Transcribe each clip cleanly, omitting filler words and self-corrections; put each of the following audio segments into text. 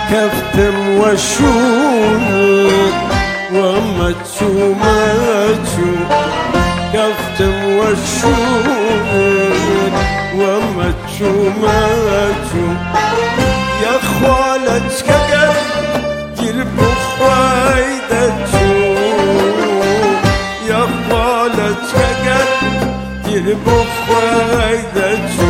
كفتم وشوق ومتشو متشو كفتم وشوق ومتشو متشو يا خوالت كقل جرب خويدتشو يا خوالت كقل جرب خويدتشو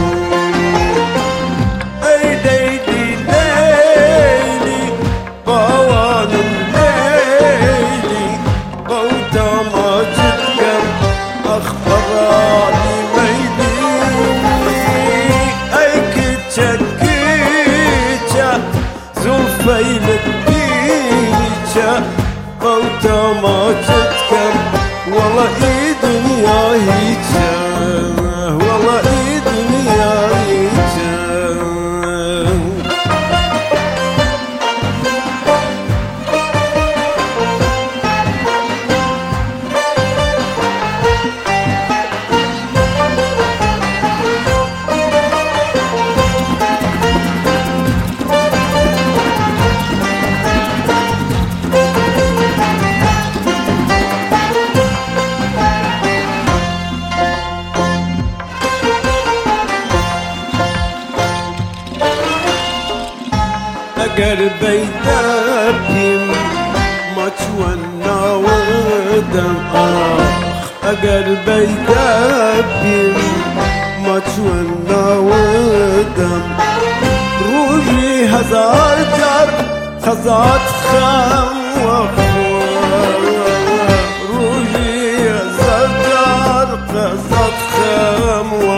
فيلك بيجا قوتا ما تتكم والله اي دنيا هيجا والله اي دنيا هيجا اگر بیدبیم ما چونا ودم اگر بیدبیم ما چونا ودم روزی هزار جار خزات خم و روزی هزار جار خزات خم و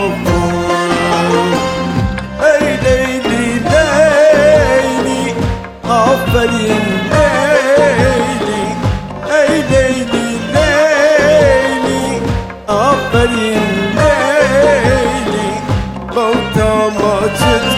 آفرین لیلی ای لیلی لیلی آفرین لیلی با تا ما